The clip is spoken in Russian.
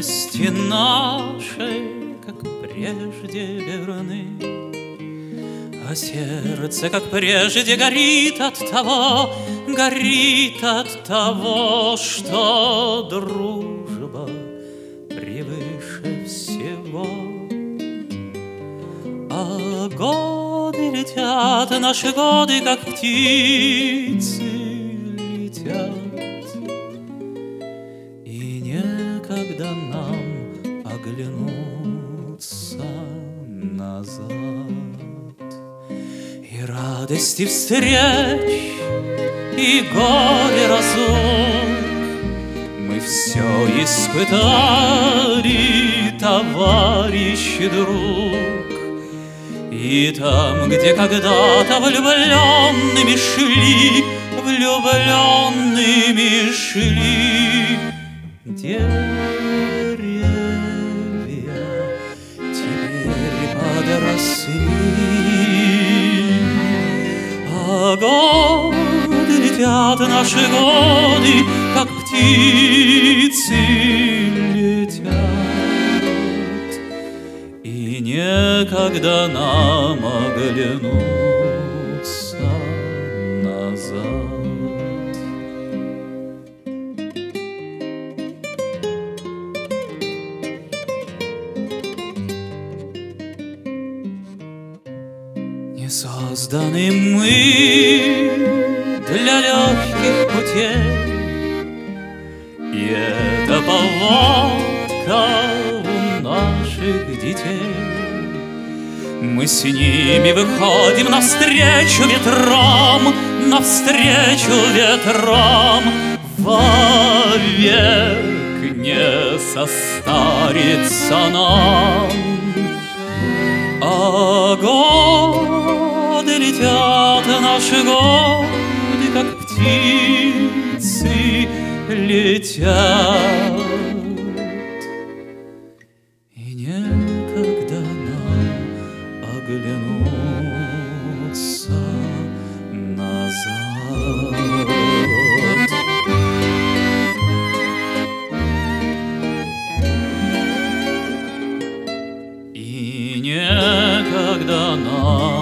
юности нашей, как прежде, верны, а сердце, как прежде, горит от того, что дружба превыше всего. А годы летят, наши годы, как птицы летят, и некогда нам оглянуться назад. И радости встреч, и горе разлук мы все испытали, товарищ и друг. И там, где когда-то влюбленными шли деревья, теперь подросли. А годы летят, наши годы, как птицы летят, и некогда нам оглянуться назад. Не созданы мы для легких путей, и это повадка у наших детей. Мы с ними выходим навстречу ветрам, вовек не состарится нам. А годы летят, наши годы, как птицы летят, и некогда нам оглянуться назад. И некогда нам